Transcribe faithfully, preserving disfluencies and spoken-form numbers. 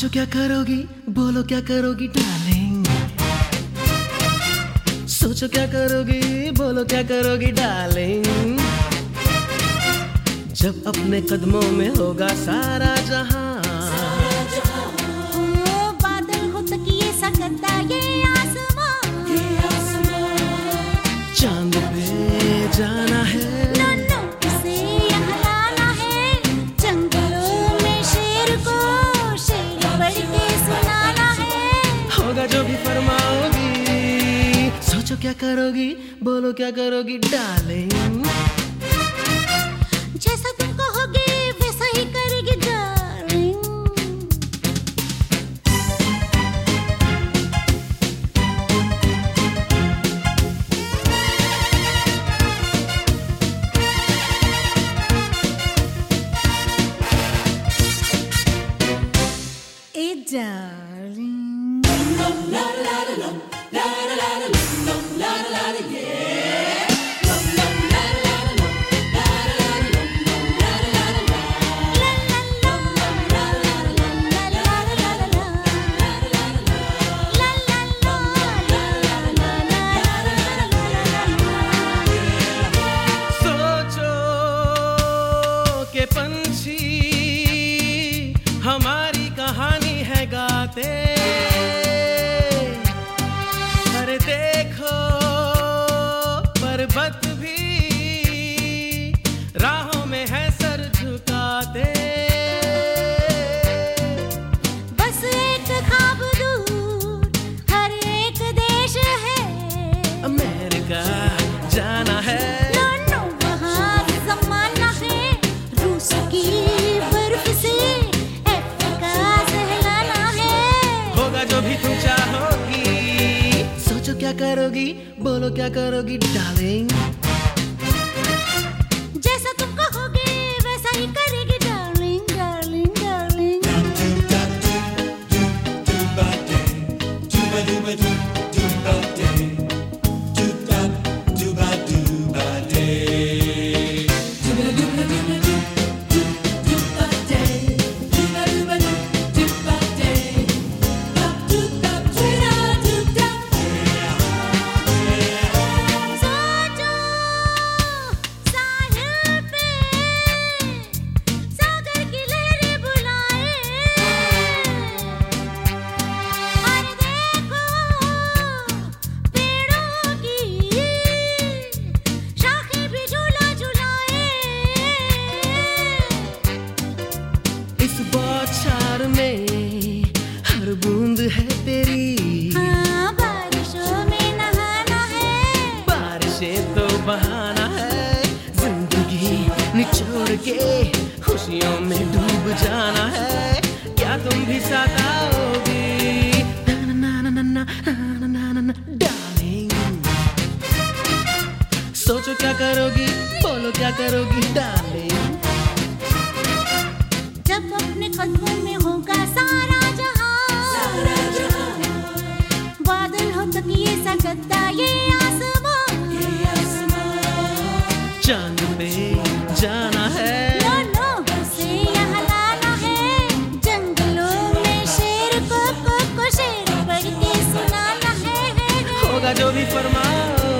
सोचो क्या करोगी, बोलो क्या करोगी डार्लिंग। सोचो क्या करोगी, बोलो क्या करोगी डार्लिंग। जब अपने कदमों में होगा सारा जहां, बादल हो तकिए सा गद्दा ये आसमां, चांद पे जाना है, उसे यहाँ लाना है, जंगलों में शेर को शेर बढ़ के सुनाना है। होगा जो भी फरमाओगी। सोचो क्या करोगी, बोलो क्या करोगी डार्लिंग। जैसा तुम कहोगे वैसा ही करेगी डार्लिंग। ए डार्लिंग, पंछी हमारी कहानी है गाते, अरे देखो पर्वत भी राहों में है सर झुकाते। बस एक ख्वाब दूर हर एक देश है, अमेरिका जाना है, क्या करोगी, बोलो क्या करोगी डार्लिंग। जैसा तुम कहोगे वैसा ही करेगी डार्लिंग, डार्लिंग, डार्लिंग। बौछार में हर बूंद है तेरी, हाँ, बारिशों में नहाना है, बारिशें तो बहाना है, जिंदगी निचोड़ के खुशियों में डूब जाना है। क्या तुम भी साथ आओगी डार्लिंग। सोचो क्या करोगी, बोलो क्या करोगी डार्लिंग। जब अपने कदमों में होगा सारा जहां, सारा जहां, बादल हो तकिए सा गद्दा ये आसमां, ये आसमां, चांद पे जाना है, नो नो उसे यहाँ लाना है, जंगलों में शेर को को को शेर बढ़ के सुनाना है। होगा जो भी फरमाओ।